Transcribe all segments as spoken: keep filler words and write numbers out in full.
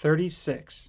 thirty-six.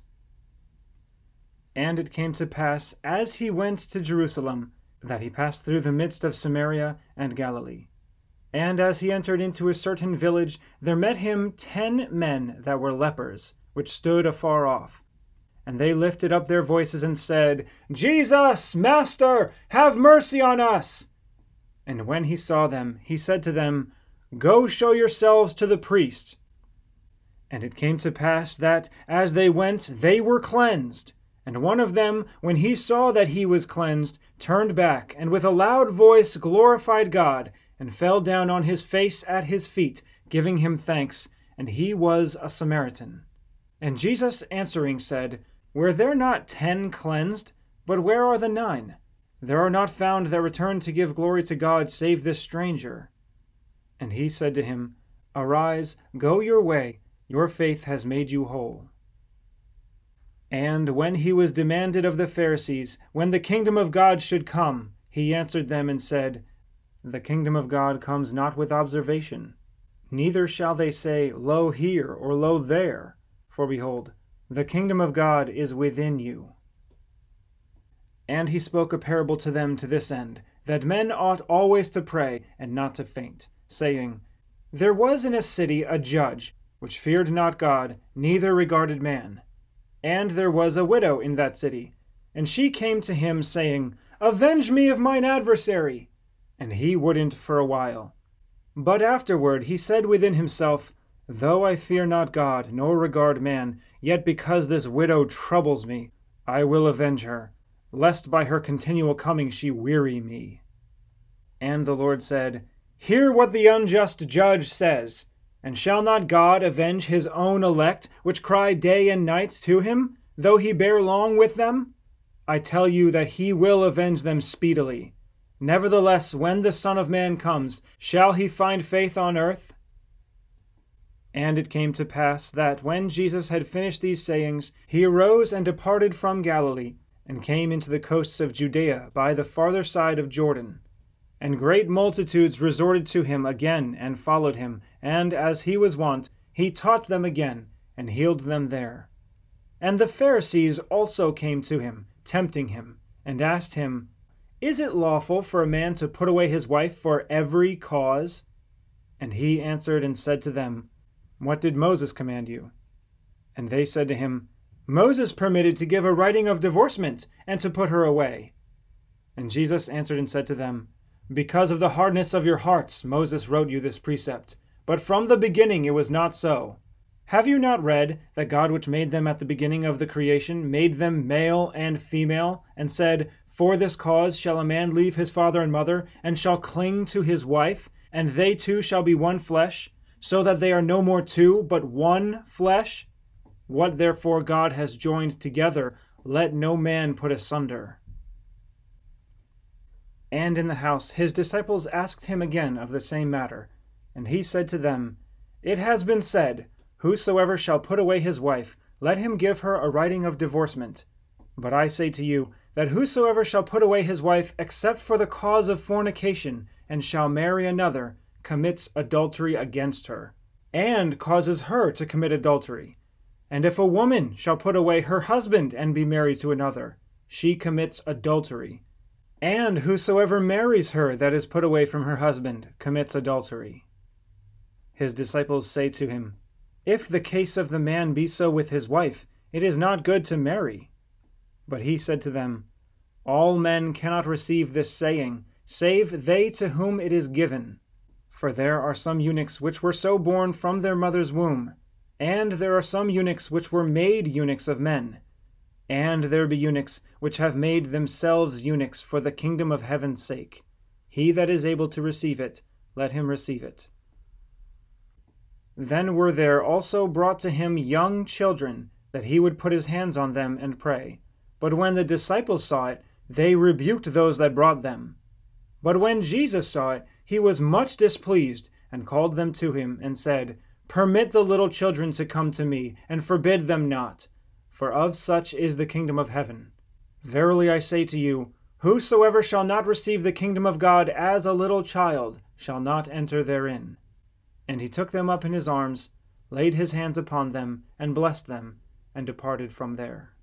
And it came to pass, as he went to Jerusalem, that he passed through the midst of Samaria and Galilee. And as he entered into a certain village, there met him ten men that were lepers, which stood afar off. And they lifted up their voices and said, Jesus, Master, have mercy on us. And when he saw them, he said to them, Go show yourselves to the priest. And it came to pass that, as they went, they were cleansed. And one of them, when he saw that he was cleansed, turned back, and with a loud voice glorified God, and fell down on his face at his feet, giving him thanks. And he was a Samaritan. And Jesus answering said, Were there not ten cleansed? But where are the nine? There are not found that return to give glory to God, save this stranger. And he said to him, Arise, go your way, your faith has made you whole. And when he was demanded of the Pharisees, when the kingdom of God should come, he answered them and said, The kingdom of God comes not with observation. Neither shall they say, Lo here, or lo there. For behold, the kingdom of God is within you. And he spoke a parable to them to this end, that men ought always to pray, and not to faint, saying, There was in a city a judge, which feared not God, neither regarded man. And there was a widow in that city, and she came to him, saying, Avenge me of mine adversary. And he wouldn't for a while. But afterward he said within himself, Though I fear not God, nor regard man, yet because this widow troubles me, I will avenge her, lest by her continual coming she weary me. And the Lord said, Hear what the unjust judge says. And shall not God avenge his own elect, which cry day and night to him, though he bear long with them? I tell you that he will avenge them speedily. Nevertheless, when the Son of Man comes, shall he find faith on earth? And it came to pass that, when Jesus had finished these sayings, he arose and departed from Galilee, and came into the coasts of Judea by the farther side of Jordan. And great multitudes resorted to him again and followed him, and, as he was wont, he taught them again, and healed them there. And the Pharisees also came to him, tempting him, and asked him, Is it lawful for a man to put away his wife for every cause? And he answered and said to them, What did Moses command you? And they said to him, Moses permitted to give a writing of divorcement, and to put her away. And Jesus answered and said to them, Because of the hardness of your hearts Moses wrote you this precept, but from the beginning it was not so. Have you not read that God which made them at the beginning of the creation made them male and female, and said, For this cause shall a man leave his father and mother, and shall cling to his wife, and they two shall be one flesh, so that they are no more two, but one flesh? What therefore God has joined together, let no man put asunder. And in the house his disciples asked him again of the same matter. And he said to them, It has been said, Whosoever shall put away his wife, let him give her a writing of divorcement. But I say to you, that whosoever shall put away his wife, except for the cause of fornication, and shall marry another, commits adultery against her, and causes her to commit adultery. And if a woman shall put away her husband and be married to another, she commits adultery. And whosoever marries her that is put away from her husband commits adultery. His disciples say to him, If the case of the man be so with his wife, it is not good to marry. But he said to them, All men cannot receive this saying, save they to whom it is given. For there are some eunuchs which were so born from their mother's womb, and there are some eunuchs which were made eunuchs of men. And there be eunuchs which have made themselves eunuchs for the kingdom of heaven's sake. He that is able to receive it, let him receive it. Then were there also brought to him young children, that he would put his hands on them and pray. But when the disciples saw it, they rebuked those that brought them. But when Jesus saw it, he was much displeased, and called them to him, and said, Permit the little children to come to me, and forbid them not, for of such is the kingdom of heaven. Verily I say to you, whosoever shall not receive the kingdom of God as a little child shall not enter therein. And he took them up in his arms, laid his hands upon them, and blessed them. and departed from there.